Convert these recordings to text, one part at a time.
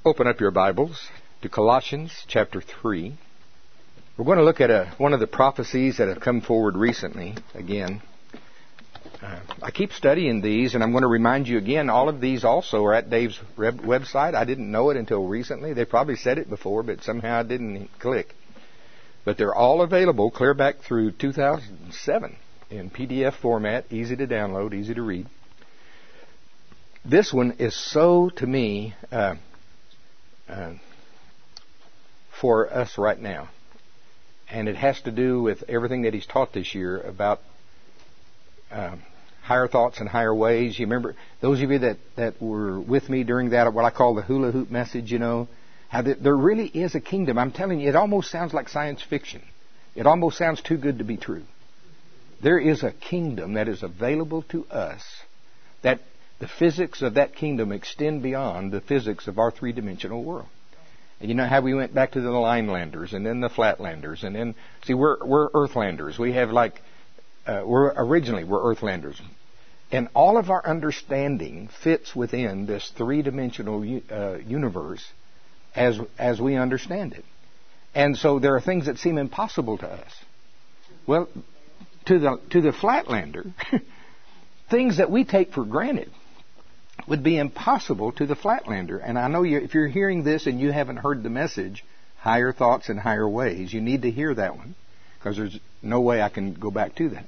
Open up your Bibles to Colossians chapter 3. We're going to look at one of the prophecies that have come forward recently. Again, I keep studying these, and I'm going to remind you again, all of these also are at Dave's website. I didn't know it until recently. They probably said it before, but somehow I didn't click. But they're all available clear back through 2007 in PDF format, easy to download, easy to read. This one is so, to me, for us right now. And it has to do with everything that he's taught this year about higher thoughts and higher ways. You remember, those of you that were with me during that, what I call the hula hoop message, how there really is a kingdom. I'm telling you, it almost sounds like science fiction. It almost sounds too good to be true. There is a kingdom that is available to us, that the physics of that kingdom extend beyond the physics of our three-dimensional world. And you know how we went back to the Linelanders and then the Flatlanders, and then, see, we're Earthlanders. We have we're Earthlanders. And all of our understanding fits within this three-dimensional universe as we understand it. And so there are things that seem impossible to us. Well, to the Flatlander, things that we take for granted would be impossible to the Flatlander. And I know if you're hearing this and you haven't heard the message, Higher Thoughts and Higher Ways, you need to hear that one, because there's no way I can go back to that.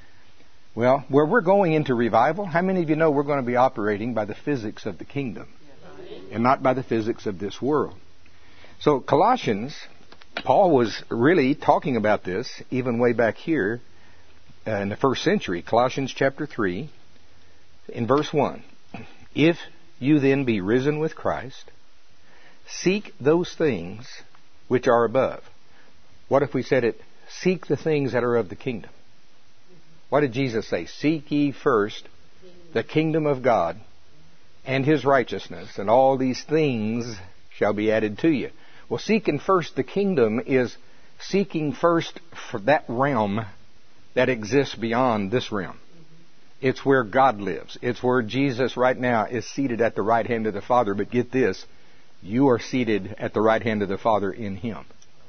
Well, where we're going into revival, how many of you know we're going to be operating by the physics of the kingdom and not by the physics of this world? So Colossians, Paul was really talking about this even way back here in the first century. Colossians chapter 3, in verse 1. If you then be risen with Christ, seek those things which are above. What if we said it? Seek the things that are of the kingdom. What did Jesus say? Seek ye first the kingdom of God and His righteousness, and all these things shall be added to you. Well, seeking first the kingdom is seeking first for that realm that exists beyond this realm. It's where God lives. It's where Jesus right now is seated at the right hand of the Father. But get this, you are seated at the right hand of the Father in Him.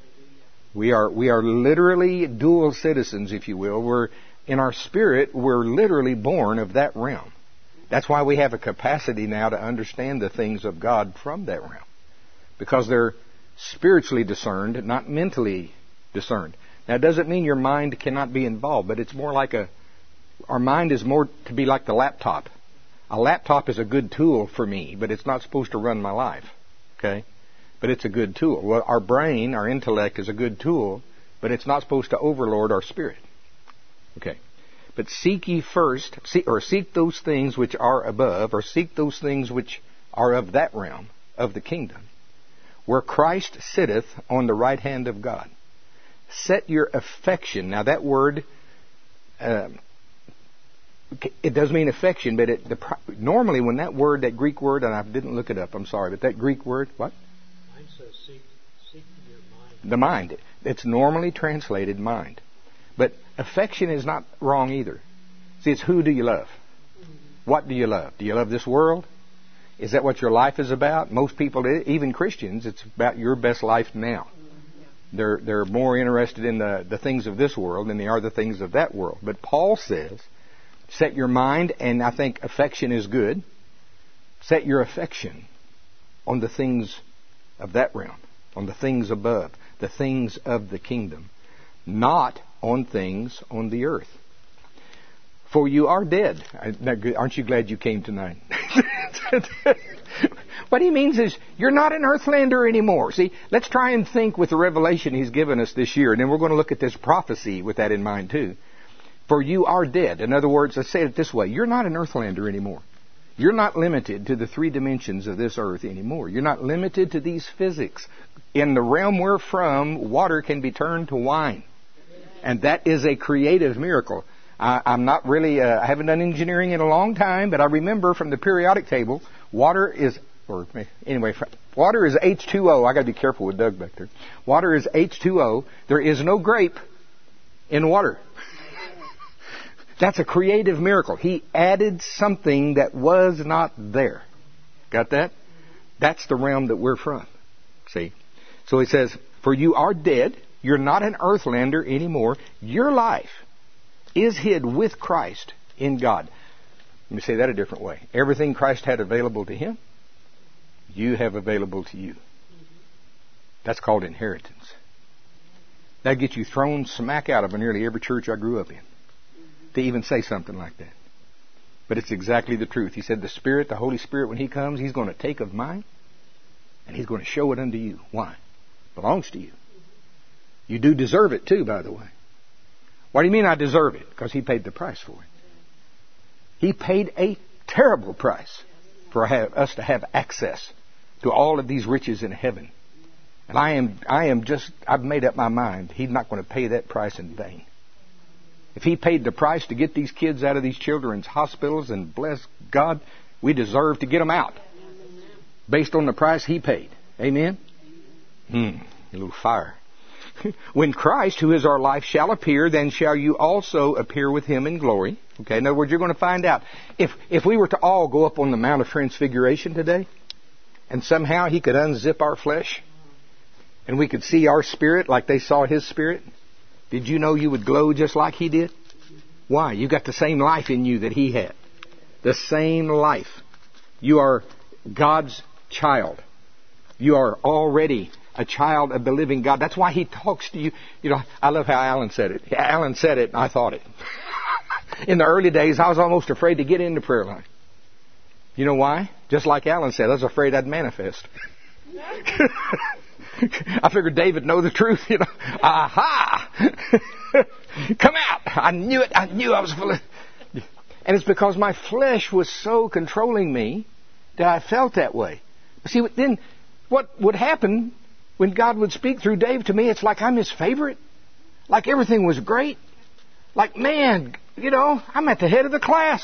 We are literally dual citizens, if you will. We're in our spirit, we're literally born of that realm. That's why we have a capacity now to understand the things of God from that realm, because they're spiritually discerned, not mentally discerned. Now, it doesn't mean your mind cannot be involved, but it's more like our mind is more to be like the laptop. A laptop is a good tool for me, but it's not supposed to run my life. Okay? But it's a good tool. Well, our brain, our intellect is a good tool, but it's not supposed to overlord our spirit. Okay. But seek ye first, seek those things which are above, or seek those things which are of that realm, of the kingdom, where Christ sitteth on the right hand of God. Set your affection. Now that word, it does mean affection, but normally when that word, that Greek word, and I didn't look it up, I'm sorry, but that Greek word, what? Mine says seek your mind. The mind. It's normally translated mind. But affection is not wrong either. See, it's who do you love? What do you love? Do you love this world? Is that what your life is about? Most people, even Christians, it's about your best life now. They're more interested in the things of this world than they are the things of that world. But Paul says, set your mind, and I think affection is good. Set your affection on the things of that realm, on the things above, the things of the kingdom, not on things on the earth. For you are dead. Aren't you glad you came tonight? What he means is, you're not an Earthlander anymore. See, let's try and think with the revelation he's given us this year, and then we're going to look at this prophecy with that in mind too. For you are dead. In other words, let's say it this way. You're not an Earthlander anymore. You're not limited to the three dimensions of this earth anymore. You're not limited to these physics. In the realm we're from, water can be turned to wine. And that is a creative miracle. I'm not really, I haven't done engineering in a long time, but I remember from the periodic table, water is H2O. I got to be careful with Doug back there. Water is H2O. There is no grape in water. That's a creative miracle. He added something that was not there. Got that? That's the realm that we're from. See? So he says, for you are dead. You're not an earthlander anymore. Your life is hid with Christ in God. Let me say that a different way. Everything Christ had available to him, you have available to you. That's called inheritance. That gets you thrown smack out of nearly every church I grew up in to even say something like that. But it's exactly the truth. He said the Spirit, the Holy Spirit, when He comes, He's going to take of mine and He's going to show it unto you. Why? It belongs to you. You do deserve it too, by the way. What do you mean I deserve it? Because He paid the price for it. He paid a terrible price for us to have access to all of these riches in heaven. And I've made up my mind. He's not going to pay that price in vain. If He paid the price to get these kids out of these children's hospitals, and bless God, we deserve to get them out. Based on the price He paid. Amen? A little fire. When Christ, who is our life, shall appear, then shall you also appear with Him in glory. Okay, in other words, you're going to find out. If we were to all go up on the Mount of Transfiguration today, and somehow He could unzip our flesh, and we could see our spirit like they saw His spirit, did you know you would glow just like He did? Why? You got the same life in you that He had. The same life. You are God's child. You are already a child of the living God. That's why He talks to you. You know, I love how Alan said it. Alan said it and I thought it. In the early days, I was almost afraid to get into prayer line. You know why? Just like Alan said, I was afraid I'd manifest. I figured David know the truth, you know. Aha! Come out! I knew it. I knew I was full of... And it's because my flesh was so controlling me that I felt that way. See, then what would happen when God would speak through Dave to me? It's like I'm His favorite. Like everything was great. Like, man, you know, I'm at the head of the class.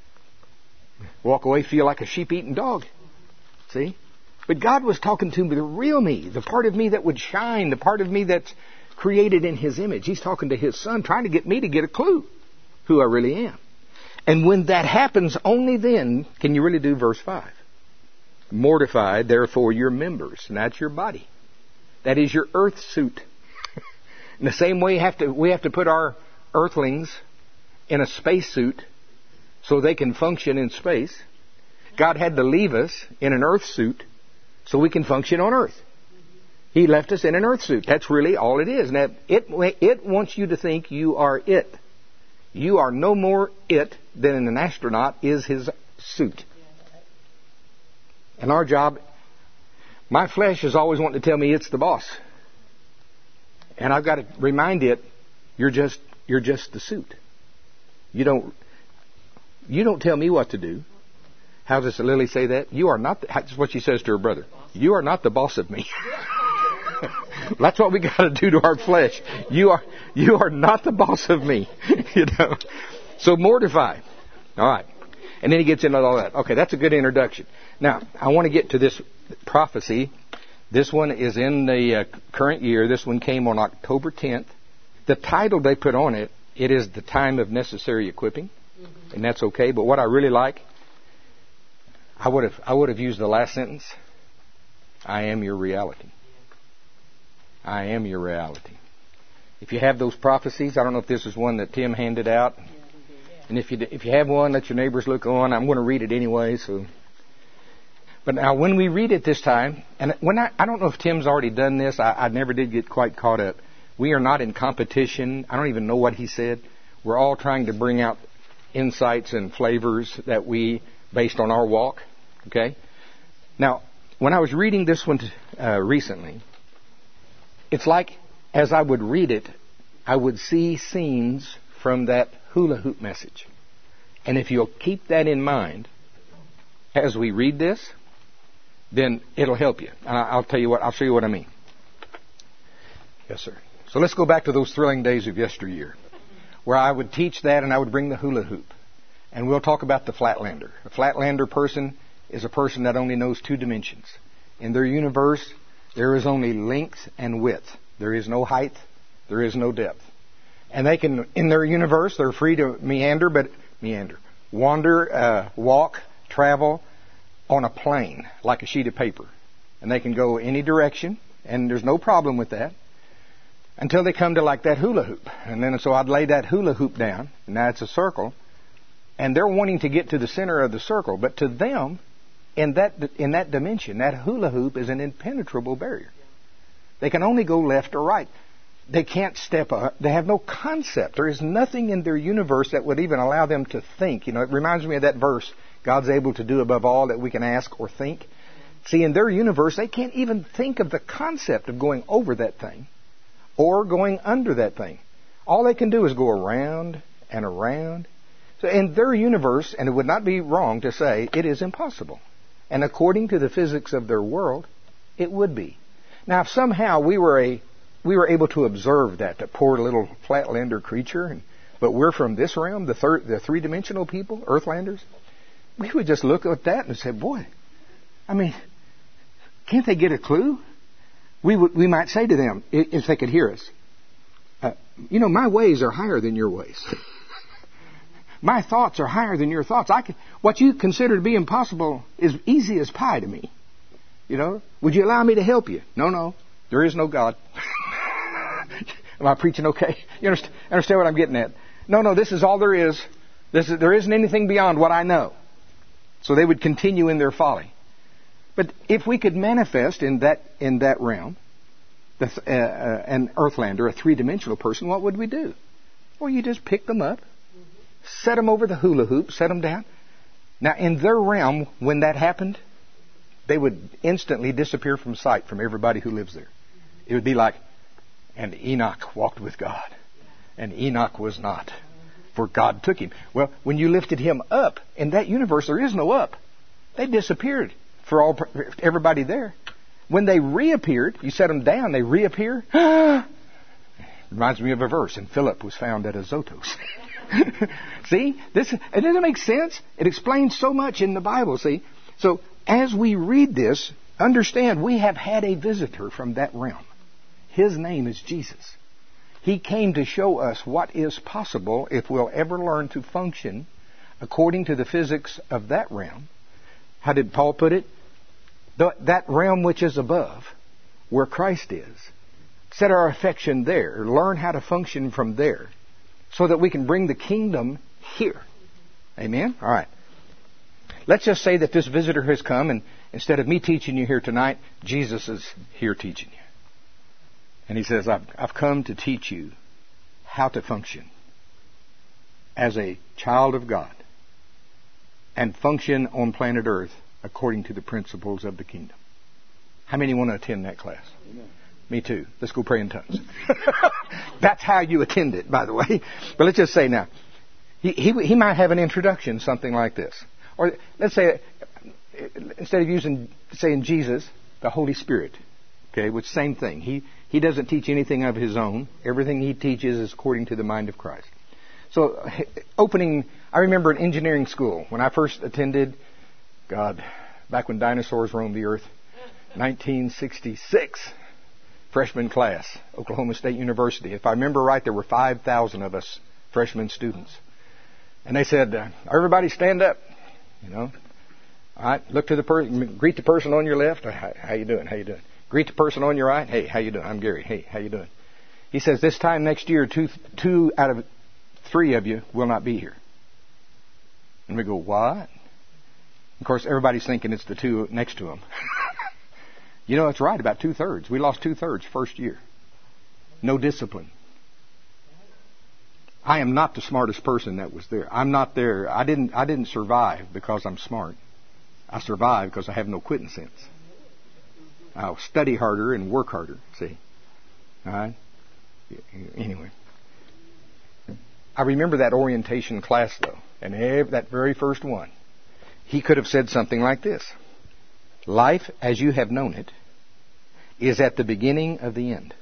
Walk away, feel like a sheep-eating dog. See? But God was talking to me, the real me, the part of me that would shine, the part of me that's created in His image. He's talking to His Son, trying to get me to get a clue who I really am. And when that happens, only then can you really do verse 5. Mortify, therefore, your members. And that's your body. That is your earth suit. In the same way, we have to put our earthlings in a space suit so they can function in space. God had to leave us in an earth suit so we can function on earth. He left us in an earth suit. That's really all it is. Now, it wants you to think you are it. You are no more it than an astronaut is his suit. And our job, my flesh is always wanting to tell me it's the boss. And I've got to remind it, you're just the suit. You don't tell me what to do. How does Lily say that? You are not. That's what she says to her brother. You are not the boss of me. That's what we got to do to our flesh. You are not the boss of me. You know. So mortify. All right. And then he gets into all that. Okay, that's a good introduction. Now, I want to get to this prophecy. This one is in the current year. This one came on October 10th. The title they put on it, it is the time of necessary equipping. Mm-hmm. And that's okay. But what I really like, I would have used the last sentence. I am your reality. I am your reality. If you have those prophecies, I don't know if this is one that Tim handed out. And if you have one, let your neighbors look on. I'm going to read it anyway. So, but now when we read it this time, and when I don't know if Tim's already done this. I never did get quite caught up. We are not in competition. I don't even know what he said. We're all trying to bring out insights and flavors that we based on our walk. Okay. Now, when I was reading this one recently, it's like as I would read it, I would see scenes from that hula hoop message. And if you'll keep that in mind as we read this, then it'll help you. And I'll tell you what, I'll show you what I mean. Yes, sir. So let's go back to those thrilling days of yesteryear, where I would teach that and I would bring the hula hoop. And we'll talk about the flatlander. A flatlander person is a person that only knows two dimensions. In their universe, there is only length and width. There is no height. There is no depth. And they can, in their universe, they're free to wander, walk, travel, on a plane, like a sheet of paper. And they can go any direction, and there's no problem with that, until they come to like that hula hoop. And then so I'd lay that hula hoop down, and now it's a circle, and they're wanting to get to the center of the circle. But to them, in that dimension, that hula hoop is an impenetrable barrier. They can only go left or right. They can't step up. They have no concept. There is nothing in their universe that would even allow them to think. You know, it reminds me of that verse, God's able to do above all that we can ask or think. See, in their universe, they can't even think of the concept of going over that thing or going under that thing. All they can do is go around and around. So in their universe, and it would not be wrong to say, it is impossible. And according to the physics of their world, it would be. Now, if somehow we were able to observe that poor little flatlander creature, but we're from this realm, the three-dimensional people, Earthlanders, we would just look at that and say, boy, I mean, can't they get a clue? We might say to them, if they could hear us, my ways are higher than your ways. My thoughts are higher than your thoughts. What you consider to be impossible is easy as pie to me. You know, would you allow me to help you? No, there is no God. Am I preaching okay? You understand what I'm getting at? No, this is all there is. There isn't anything beyond what I know. So they would continue in their folly. But if we could manifest in that realm, an Earthlander, a three-dimensional person, what would we do? Well, you just pick them up, set them over the hula hoop, set them down. Now, in their realm, when that happened, they would instantly disappear from sight from everybody who lives there. It would be like, and Enoch walked with God, and Enoch was not, for God took him. Well, when you lifted him up, in that universe there is no up. They disappeared for everybody there. When they reappeared, you set them down, they reappear. Reminds me of a verse, and Philip was found at Azotus. See, it doesn't make sense. It explains so much in the Bible, see. So, as we read this, understand we have had a visitor from that realm. His name is Jesus. He came to show us what is possible if we'll ever learn to function according to the physics of that realm. How did Paul put it? That realm which is above, where Christ is. Set our affection there. Learn how to function from there so that we can bring the kingdom here. Amen? All right. Let's just say that this visitor has come, and instead of me teaching you here tonight, Jesus is here teaching you. And he says, I've come to teach you how to function as a child of God and function on planet Earth according to the principles of the kingdom. How many want to attend that class? Amen. Me too. Let's go pray in tongues. That's how you attend it, by the way. But let's just say now, he might have an introduction, something like this. Or let's say, instead of saying Jesus, the Holy Spirit, okay, which same thing. He doesn't teach anything of his own. Everything he teaches is according to the mind of Christ. So, I remember in engineering school, when I first attended, back when dinosaurs roamed the earth, 1966, freshman class, Oklahoma State University. If I remember right, there were 5,000 of us freshman students. And they said, everybody stand up. You know, all right. Look to the person. Greet the person on your left. How you doing? How you doing? Greet the person on your right. Hey, how you doing? I'm Gary. Hey, how you doing? He says, this time next year, two out of 3 of you will not be here. And we go, what? Of course, everybody's thinking it's the 2 next to him. You know, it's right. About 2/3. We lost 2/3 first year. No discipline. I am not the smartest person that was there. I'm not there. I didn't survive because I'm smart. I survived because I have no quitting sense. I'll study harder and work harder. See? All right? Anyway. I remember that orientation class, though. And that very first one. He could have said something like this. Life, as you have known it, is at the beginning of the end.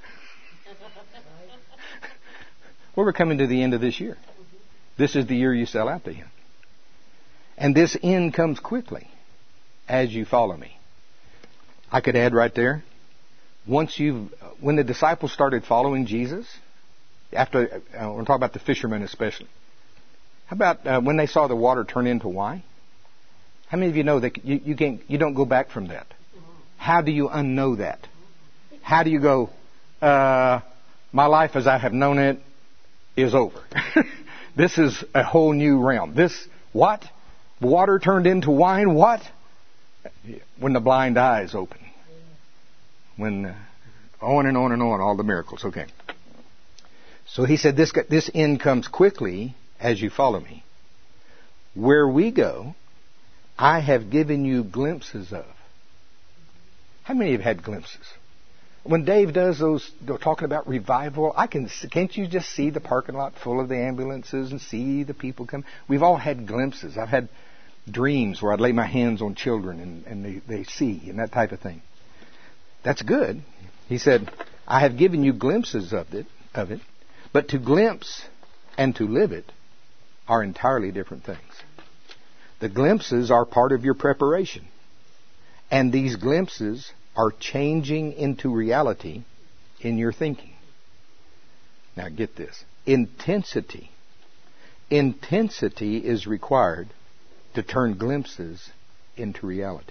Well, we're coming to the end of this year. This is the year you sell out to Him. And this end comes quickly as you follow me. I could add right there, when the disciples started following Jesus, after, I want to talk about the fishermen especially. How about when they saw the water turn into wine? How many of you know that you don't go back from that? How do you unknow that? How do you go, my life as I have known it is over. This is a whole new realm. What? Water turned into wine? What? When the blind eyes open. When, on and on and on, all the miracles. Okay. So he said, this end comes quickly as you follow me. Where we go, I have given you glimpses of. How many have had glimpses? When Dave does those, talking about revival, can't you just see the parking lot full of the ambulances and see the people come? We've all had glimpses. I've had dreams where I'd lay my hands on children and they see and that type of thing. That's good. He said, I have given you glimpses of it, but to glimpse and to live it are entirely different things. The glimpses are part of your preparation. And these glimpses are changing into reality in your thinking. Now get this. Intensity. Intensity is required to turn glimpses into reality.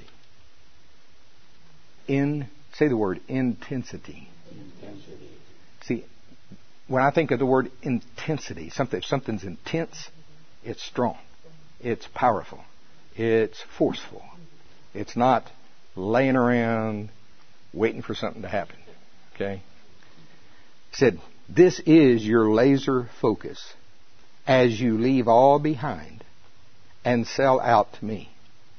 Say the word intensity. Intensity. See, when I think of the word intensity, if something's intense, it's strong. It's powerful. It's forceful. It's not laying around waiting for something to happen. Okay? He said, this is your laser focus as you leave all behind and sell out to me.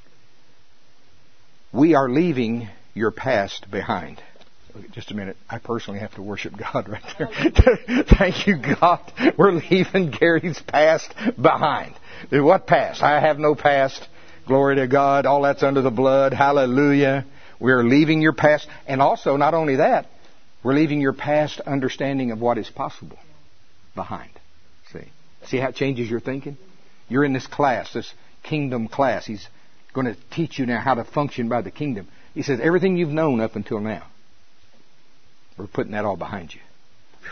We are leaving your past behind. Just a minute. I personally have to worship God right there. Thank you, God. We're leaving Gary's past behind. What past? I have no past. Glory to God. All that's under the blood. Hallelujah. We're leaving your past. And also, not only that, we're leaving your past understanding of what is possible behind. See how it changes your thinking? You're in this class, this kingdom class. He's going to teach you now how to function by the kingdom. He says, everything you've known up until now, we're putting that all behind you. Whew.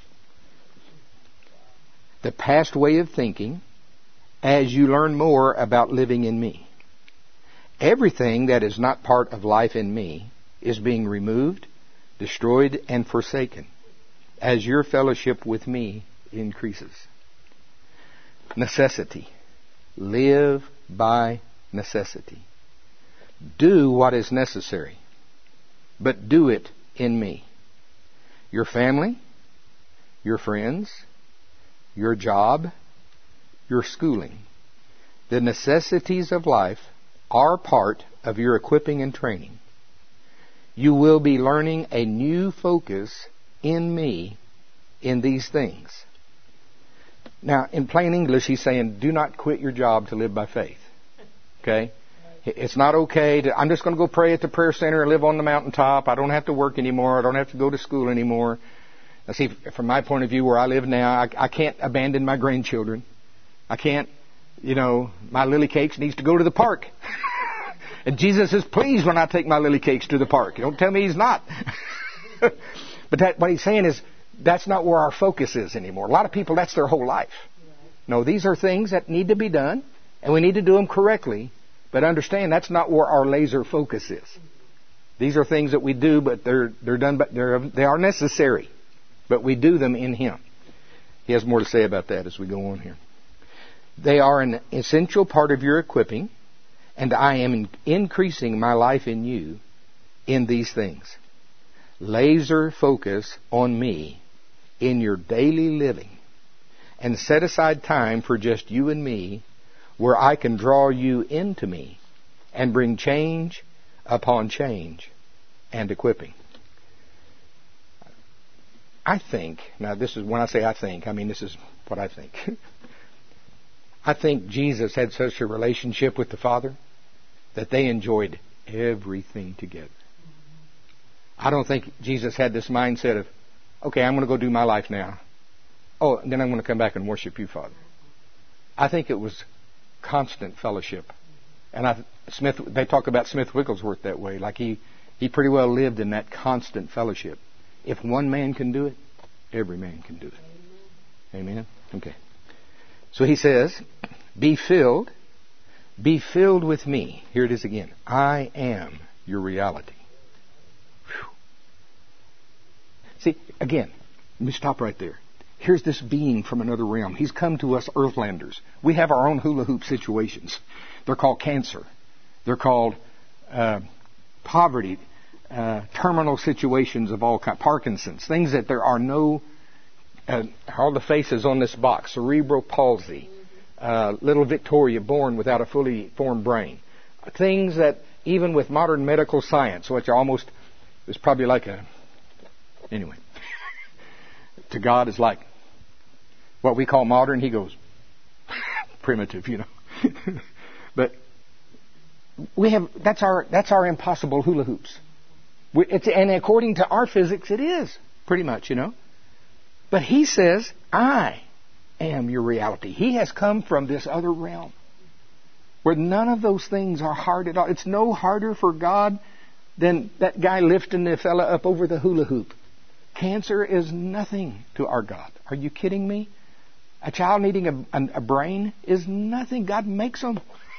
The past way of thinking as you learn more about living in me. Everything that is not part of life in me is being removed, destroyed, and forsaken as your fellowship with me increases. Necessity. Live by necessity. Do what is necessary, but do it in me. Your family, your friends, your job, your schooling. The necessities of life are part of your equipping and training. You will be learning a new focus in me in these things. Now, in plain English, he's saying, do not quit your job to live by faith. Okay? It's not okay I'm just going to go pray at the prayer center and live on the mountaintop. I don't have to work anymore. I don't have to go to school anymore. Now see, from my point of view, where I live now, I can't abandon my grandchildren. I can't, my lily cakes needs to go to the park. And Jesus is pleased when I take my lily cakes to the park. Don't tell me he's not. But what he's saying is, that's not where our focus is anymore. A lot of people, that's their whole life. No, these are things that need to be done, and we need to do them correctly. But understand, that's not where our laser focus is. These are things that we do, but they're done. But they are necessary, but we do them in Him. He has more to say about that as we go on here. They are an essential part of your equipping, and I am increasing my life in you in these things. Laser focus on me in your daily living, and set aside time for just you and me, where I can draw you into me and bring change upon change and equipping. I think, now this is, when I say I think, I mean this is what I think. I think Jesus had such a relationship with the Father that they enjoyed everything together. I don't think Jesus had this mindset of, okay, I'm going to go do my life now. Oh, and then I'm going to come back and worship you, Father. I think it was constant fellowship. And they talk about Smith Wigglesworth that way. Like he pretty well lived in that constant fellowship. If one man can do it, every man can do it. Amen? Okay. So he says, be filled Be filled with me. Here it is again. I am your reality. Whew. See, again, let me stop right there. Here's this being from another realm. He's come to us earthlanders. We have our own hula hoop situations. They're called cancer. They're called poverty, terminal situations of all kinds, Parkinson's, things that there are no, all the faces on this box, cerebral palsy, little Victoria born without a fully formed brain. Things that even with modern medical science, which almost is probably like anyway, to God is like what we call modern, he goes primitive, But that's our impossible hula hoops. And according to our physics, it is pretty much, But he says, I am your reality. He has come from this other realm where none of those things are hard at all. It's no harder for God than that guy lifting the fella up over the hula hoop. Cancer is nothing to our God. Are you kidding me? A child needing a brain is nothing. God makes them.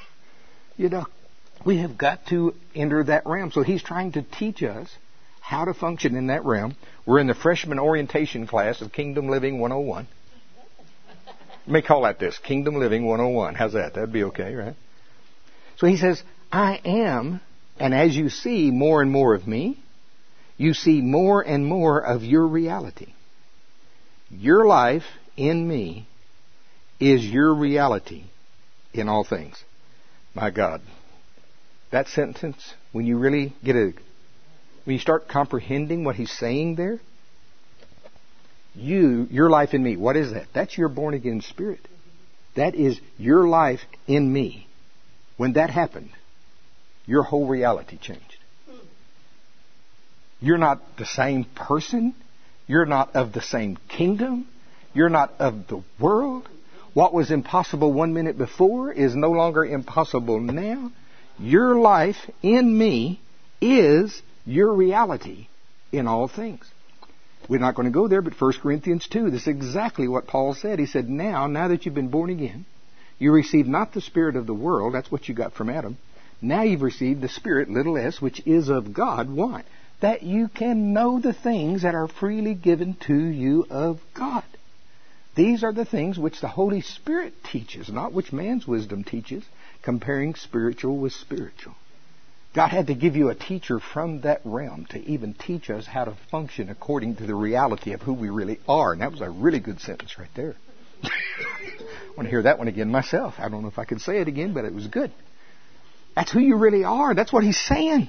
We have got to enter that realm. So he's trying to teach us how to function in that realm. We're in the freshman orientation class of Kingdom Living 101. Let me call that this, Kingdom Living 101. How's that? That'd be okay, right? So he says, I am, and as you see more and more of me, you see more and more of your reality. Your life in me is your reality in all things. My God. That sentence, when you really when you start comprehending what he's saying there, your life in me, what is that? That's your born again spirit. That is your life in me. When that happened, your whole reality changed. You're not the same person. You're not of the same kingdom. You're not of the world. What was impossible 1 minute before is no longer impossible now. Your life in me is your reality in all things. We're not going to go there, but 1 Corinthians 2, this is exactly what Paul said. He said, now that you've been born again, you receive not the spirit of the world, that's what you got from Adam. Now you've received the Spirit, little s, which is of God. Why? That you can know the things that are freely given to you of God. These are the things which the Holy Spirit teaches, not which man's wisdom teaches, comparing spiritual with spiritual. God had to give you a teacher from that realm to even teach us how to function according to the reality of who we really are. And that was a really good sentence right there. I want to hear that one again myself. I don't know if I can say it again, but it was good. That's who you really are. That's what he's saying.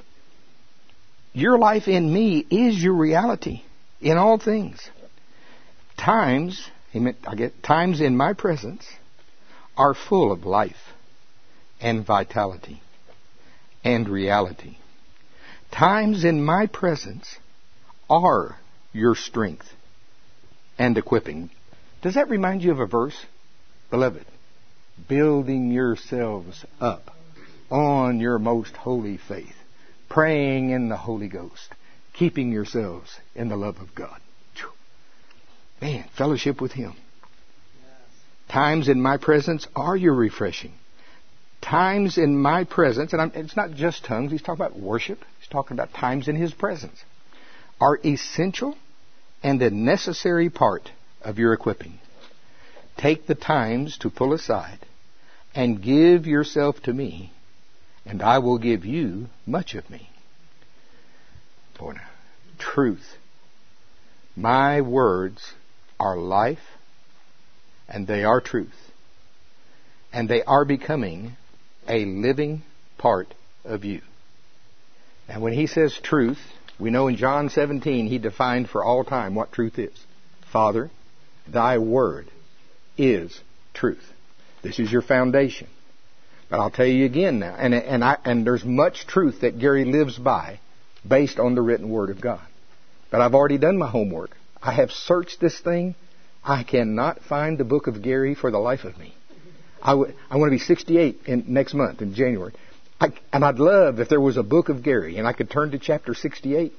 Your life in me is your reality in all things. Times in my presence are full of life and vitality and reality. Times in my presence are your strength and equipping. Does that remind you of a verse? Beloved, building yourselves up on your most holy faith, praying in the Holy Ghost, keeping yourselves in the love of God. Man, fellowship with Him. Yes. Times in my presence are your refreshing. Times in my presence, and it's not just tongues, he's talking about worship. He's talking about times in His presence, are essential and a necessary part of your equipping. Take the times to pull aside and give yourself to me, and I will give you much of me. Boy, now, truth. My words are life, and they are truth. And they are becoming a living part of you. And when he says truth, we know in John 17 he defined for all time what truth is. Father, thy word is truth. This is your foundation. But I'll tell you again now, and there's much truth that Gary lives by based on the written word of God. But I've already done my homework. I have searched this thing. I cannot find the book of Gary for the life of me. I want to be 68 next month in January. And I'd love if there was a book of Gary and I could turn to chapter 68.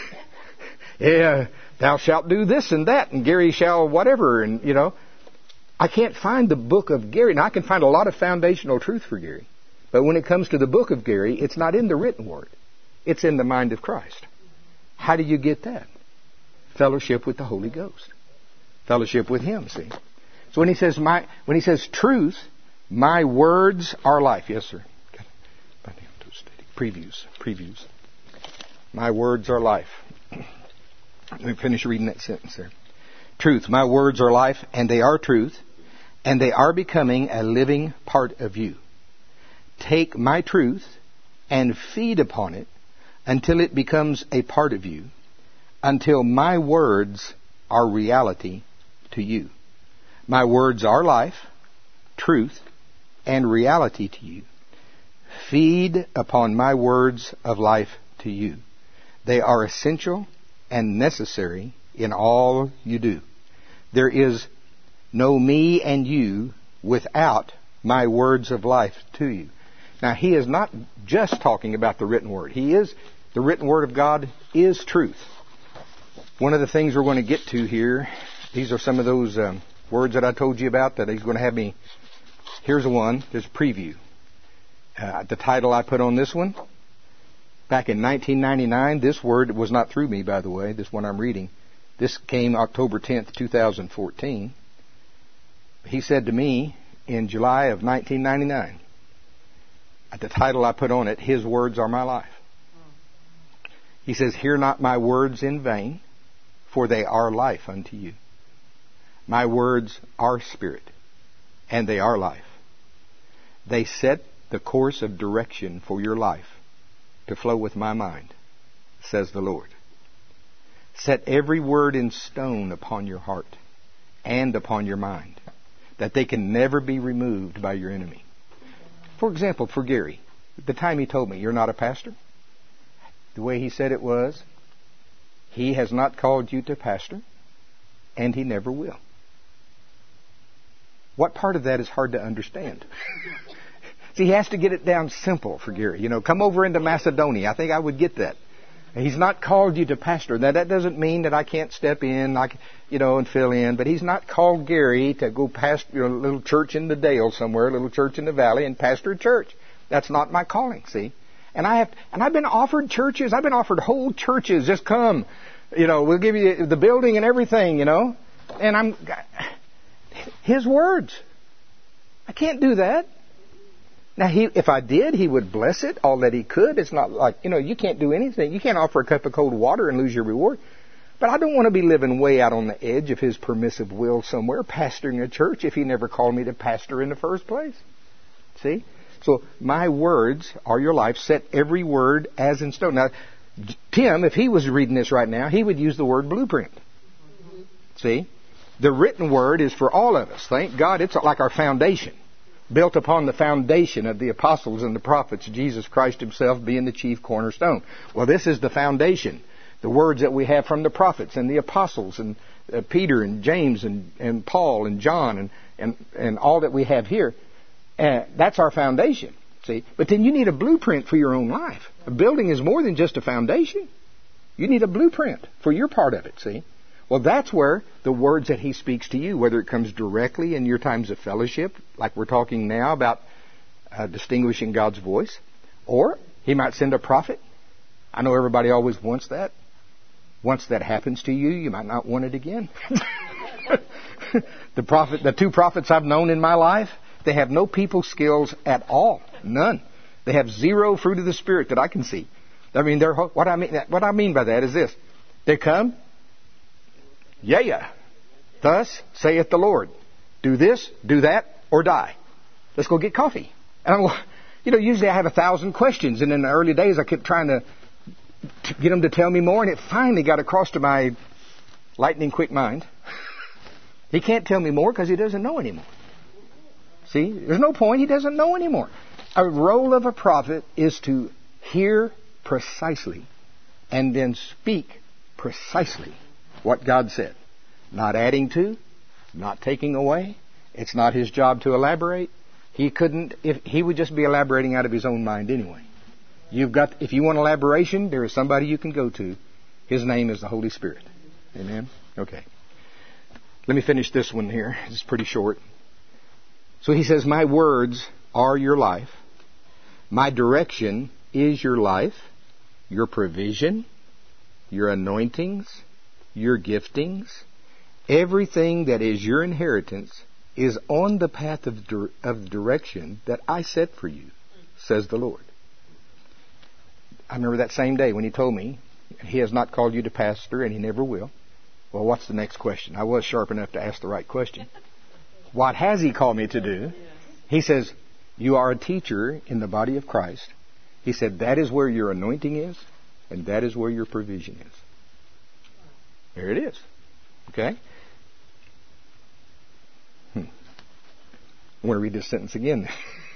Yeah, thou shalt do this and that, and Gary shall whatever, and I can't find the book of Gary. Now, I can find a lot of foundational truth for Gary. But when it comes to the book of Gary, it's not in the written word. It's in the mind of Christ. How do you get that? Fellowship with the Holy Ghost. Fellowship with Him, see. So when he says truth, my words are life. Yes, sir. Previews. My words are life. Let me finish reading that sentence there. Truth. My words are life, and they are truth, and they are becoming a living part of you. Take my truth and feed upon it until it becomes a part of you, until my words are reality to you. My words are life, truth, and reality to you. Feed upon my words of life to you. They are essential and necessary in all you do. There is no me and you without my words of life to you. Now, he is not just talking about the written word. The written word of God is truth. One of the things we're going to get to here, these are some of those words that I told you about that he's going to have me. Here's one. There's a preview. The title I put on this one, back in 1999, this word was not through me, by the way, this one I'm reading. This came October 10th, 2014. He said to me in July of 1999, the title I put on it, His words are my life. He says, hear not my words in vain, for they are life unto you. My words are spirit, and they are life. They set the course of direction for your life to flow with my mind, says the Lord. Set every word in stone upon your heart and upon your mind, that they can never be removed by your enemy. For example, for Gary, the time he told me, you're not a pastor, the way he said it was, he has not called you to pastor, and he never will. What part of that is hard to understand? See, he has to get it down simple for Gary. Come over into Macedonia. I think I would get that. He's not called you to pastor. Now, that doesn't mean that I can't step in, and fill in. But he's not called Gary to go pastor a little church in the Dale somewhere, a little church in the valley, and pastor a church. That's not my calling, see. And I've been offered churches. I've been offered whole churches. Just come. We'll give you the building and everything, And His words. I can't do that. Now, if I did, He would bless it all that He could. It's not like, you can't do anything. You can't offer a cup of cold water and lose your reward. But I don't want to be living way out on the edge of His permissive will somewhere, pastoring a church if He never called me to pastor in the first place. See? So, my words are your life. Set every word as in stone. Now, Tim, if he was reading this right now, he would use the word blueprint. See? The written word is for all of us. Thank God it's like our foundation. Built upon the foundation of the apostles and the prophets, Jesus Christ Himself being the chief cornerstone. Well, this is the foundation. The words that we have from the prophets and the apostles and Peter and James and Paul and John and all that we have here. That's our foundation. See? But then you need a blueprint for your own life. A building is more than just a foundation. You need a blueprint for your part of it, see? Well, that's where the words that He speaks to you, whether it comes directly in your times of fellowship, like we're talking now about distinguishing God's voice, or He might send a prophet. I know everybody always wants that. Once that happens to you, you might not want it again. The two prophets I've known in my life, they have no people skills at all. None. They have zero fruit of the Spirit that I can see. What I mean by that is this. They come, yeah. Thus saith the Lord. Do this, do that, or die. Let's go get coffee. And usually I have 1,000 questions. And in the early days, I kept trying to get them to tell me more. And it finally got across to my lightning quick mind. He can't tell me more because he doesn't know anymore. See, there's no point. He doesn't know anymore. A role of a prophet is to hear precisely and then speak precisely what God said. Not adding to, not taking away. It's not his job to elaborate. He would just be elaborating out of his own mind anyway. If you want elaboration, there is somebody you can go to. His name is the Holy Spirit. Amen? Okay. Let me finish this one here. It's pretty short. So he says, my words are your life. My direction is your life, your provision, your anointings, your giftings. Everything that is your inheritance is on the path of direction that I set for you, says the Lord. I remember that same day when he told me, he has not called you to pastor and he never will. Well, what's the next question? I was sharp enough to ask the right question. What has he called me to do? He says, you are a teacher in the body of Christ. He said, that is where your anointing is, and that is where your provision is. There it is. Okay? I want to read this sentence again.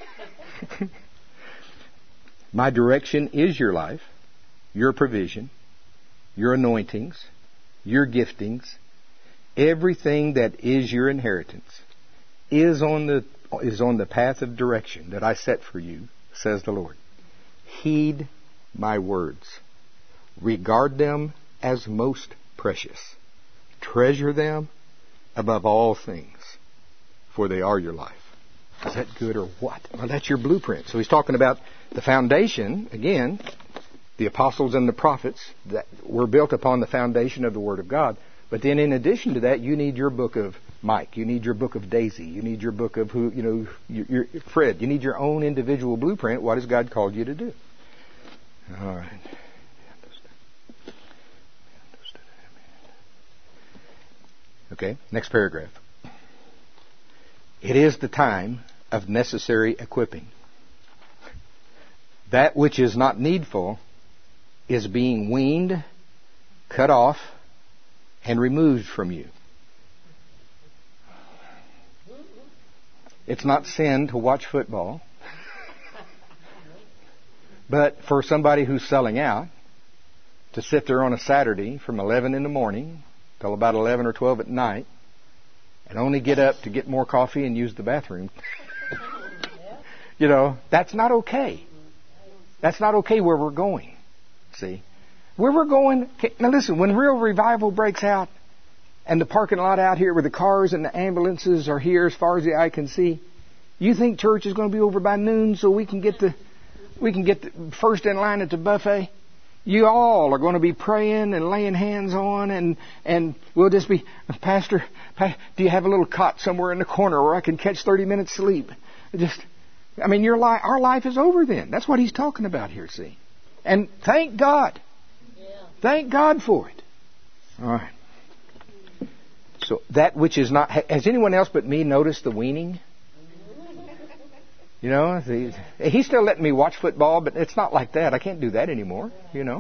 My direction is your life, your provision, your anointings, your giftings. Everything that is your inheritance is on the path of direction that I set for you, says the Lord. Heed my words. Regard them as most precious. Treasure them above all things, for they are your life. Is that good or what? Well, that's your blueprint. So he's talking about the foundation, again, the apostles and the prophets that were built upon the foundation of the Word of God. But then in addition to that, you need your book of Mike. You need your book of Daisy. You need your book of your Fred. You need your own individual blueprint. What has God called you to do? All right. Okay, next paragraph. It is the time of necessary equipping. That which is not needful is being weaned, cut off, and removed from you. It's not sin to watch football. But for somebody who's selling out, to sit there on a Saturday from 11 in the morning till about 11 or 12 at night, and only get up to get more coffee and use the bathroom. That's not okay. That's not okay where we're going. See? Where we're going... Now listen, when real revival breaks out, and the parking lot out here where the cars and the ambulances are here as far as the eye can see, you think church is going to be over by noon so we can get the first in line at the buffet? You all are going to be praying and laying hands on, and we'll just be, Pastor, do you have a little cot somewhere in the corner where I can catch 30 minutes sleep? Our life is over then. That's what he's talking about here, see? And thank God. Yeah. Thank God for it. All right. So that which is not, has anyone else but me noticed the weaning? He's still letting me watch football, but it's not like that. I can't do that anymore,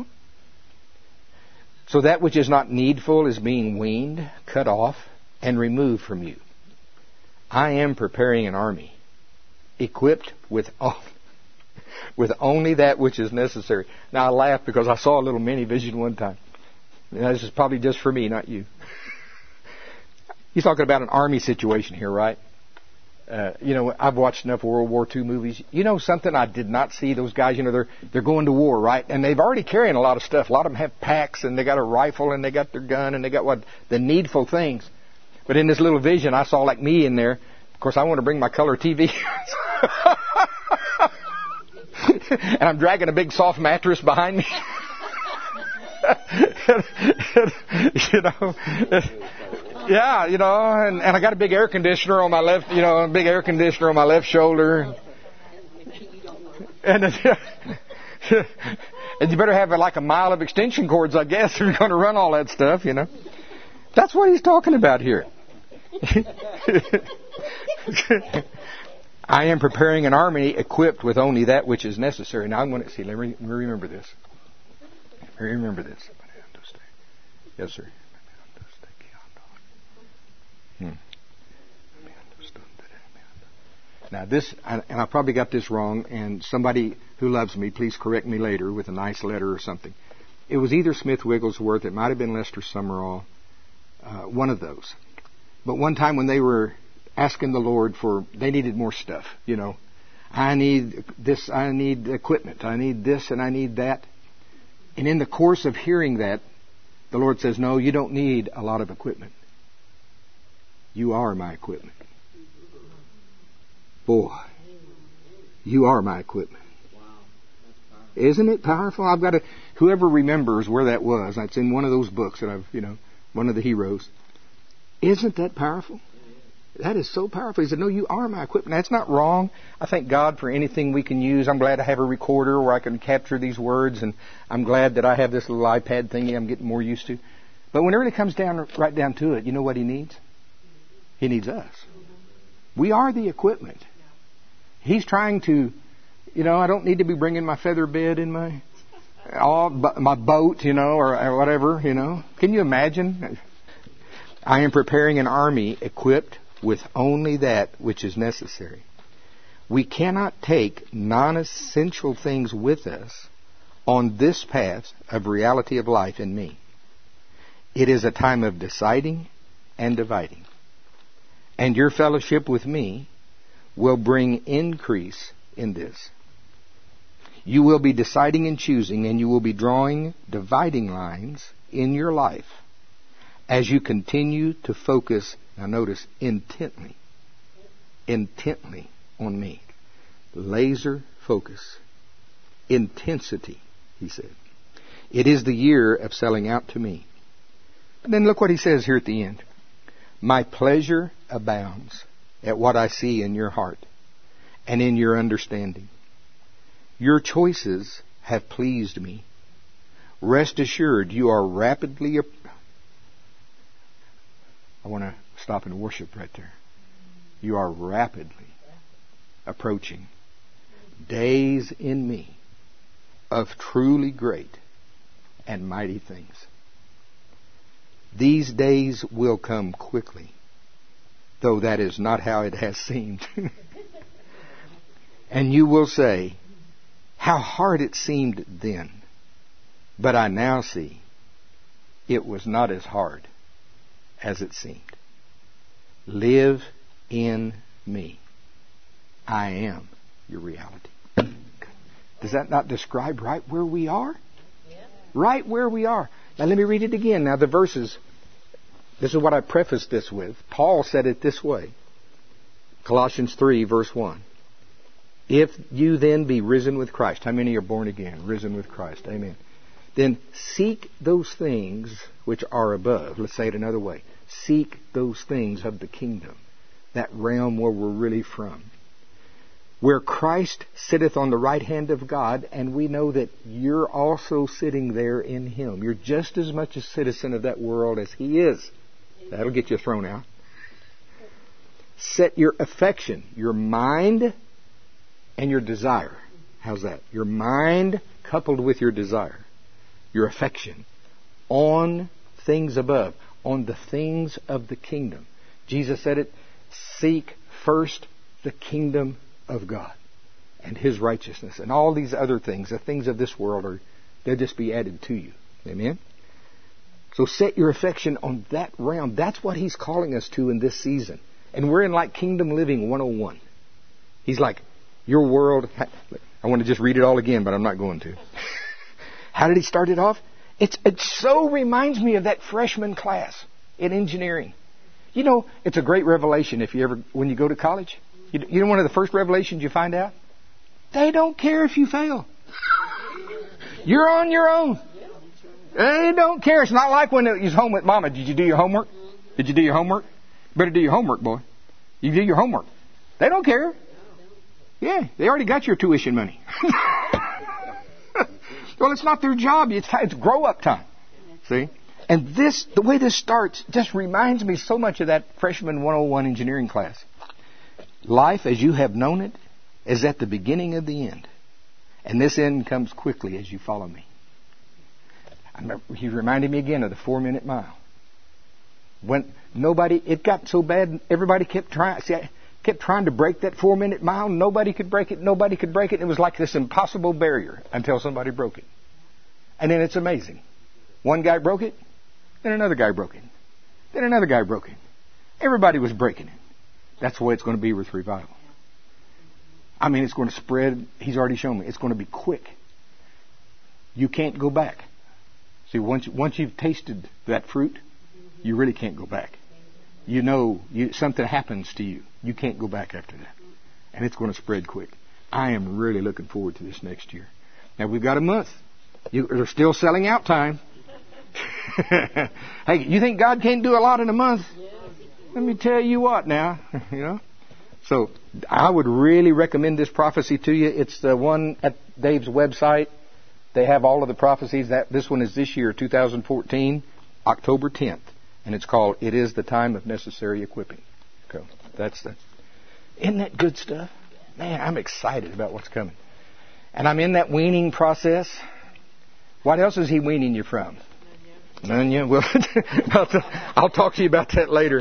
So that which is not needful is being weaned, cut off, and removed from you. I am preparing an army, equipped with only that which is necessary. Now I laugh because I saw a little mini vision one time. This is probably just for me, not you. He's talking about an army situation here, right? I've watched enough World War II movies. Something I did not see, those guys, they're going to war, right? And they've already carrying a lot of stuff. A lot of them have packs, and they got a rifle, and they got their gun, and they got the needful things. But in this little vision, I saw like me in there. Of course, I want to bring my color TV. And I'm dragging a big soft mattress behind me. Yeah, and I got a big air conditioner on my left, shoulder. And you better have like a mile of extension cords, I guess, if you're going to run all that stuff, That's what he's talking about here. I am preparing an army equipped with only that which is necessary. Now I'm going to see, let me remember this. Yes, sir. Now this, and I probably got this wrong, and somebody who loves me, please correct me later with a nice letter or something. It was either Smith Wigglesworth, it might have been Lester Summerall, one of those. But one time when they were asking the Lord they needed more stuff, I need this, I need equipment, I need this, and I need that. And in the course of hearing that, the Lord says, no, you don't need a lot of equipment. You are my equipment. Boy, you are my equipment. Isn't it powerful? I've got to, whoever remembers where that was, it's in one of those books that one of the heroes. Isn't that powerful? That is so powerful. He said, no, you are my equipment. That's not wrong. I thank God for anything we can use. I'm glad I have a recorder where I can capture these words, and I'm glad that I have this little iPad thingy I'm getting more used to. But when it really comes right down to it, you know what He needs? He needs us. We are the equipment. He's trying to, I don't need to be bringing my feather bed in my boat, or whatever, Can you imagine? I am preparing an army equipped with only that which is necessary. We cannot take non-essential things with us on this path of reality of life in me. It is a time of deciding and dividing. And your fellowship with me will bring increase in this. You will be deciding and choosing, and you will be drawing dividing lines in your life as you continue to focus, now notice, intently on me. Laser focus. Intensity, he said. It is the year of selling out to me. And then look what he says here at the end. My pleasure abounds at what I see in your heart and in your understanding. Your choices have pleased me. Rest assured, you are rapidly... I want to stop and worship right there. You are rapidly approaching days in me of truly great and mighty things. These days will come quickly, though that is not how it has seemed. And you will say, how hard it seemed then, but I now see it was not as hard as it seemed. Live in me. I am your reality. Does that not describe right where we are? Yeah. Right where we are. Now let me read it again. Now the verses, this is what I prefaced this with. Paul said it this way. Colossians 3 verse 1. If you then be risen with Christ. How many are born again? Risen with Christ. Amen. Then seek those things which are above. Let's say it another way. Seek those things of the kingdom. That realm where we're really from. Where Christ sitteth on the right hand of God, and we know that you're also sitting there in Him. You're just as much a citizen of that world as He is. That'll get you thrown out. Set your affection, your mind, and your desire. How's that? Your mind coupled with your desire, your affection, on things above, on the things of the kingdom. Jesus said it, seek first the kingdom of God and His righteousness, and all these other things, the things of this world, they'll just be added to you. Amen? So set your affection on that realm. That's what He's calling us to in this season. And we're in like Kingdom Living 101. He's like, your world... I want to just read it all again, but I'm not going to. How did He start it off? It so reminds me of that freshman class in engineering. It's a great revelation when you go to college. You know one of the first revelations you find out? They don't care if you fail. You're on your own. They don't care. It's not like when it was home with Mama. Did you do your homework? Did you do your homework? Better do your homework, boy. You do your homework. They don't care. Yeah, they already got your tuition money. Well, it's not their job. It's grow up time. See? And the way this starts just reminds me so much of that freshman 101 engineering class. Life as you have known it is at the beginning of the end. And this end comes quickly as you follow me. He reminded me again of the 4-minute mile. When it got so bad, everybody kept trying. See, I kept trying to break that 4-minute mile. Nobody could break it. Nobody could break it. It was like this impossible barrier until somebody broke it. And then it's amazing. One guy broke it, then another guy broke it, then another guy broke it. Everybody was breaking it. That's the way it's going to be with revival. I mean, it's going to spread. He's already shown me. It's going to be quick. You can't go back. See, once you've tasted that fruit, you really can't go back. you know something happens to you. You can't go back after that. And it's going to spread quick. I am really looking forward to this next year. Now, we've got a month. They're still selling out time. Hey, you think God can't do a lot in a month? Let me tell you what now, you know. So I would really recommend this prophecy to you. It's the one at Dave's website. They have all of the prophecies. This one is this year, 2014, October 10th. And it's called, It is the Time of Necessary Equipping. Okay, isn't that good stuff? Man, I'm excited about what's coming. And I'm in that weaning process. What else is He weaning you from? None yet. Well, I'll talk to you about that later.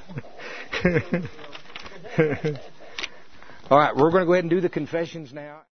All right, we're going to go ahead and do the confessions now.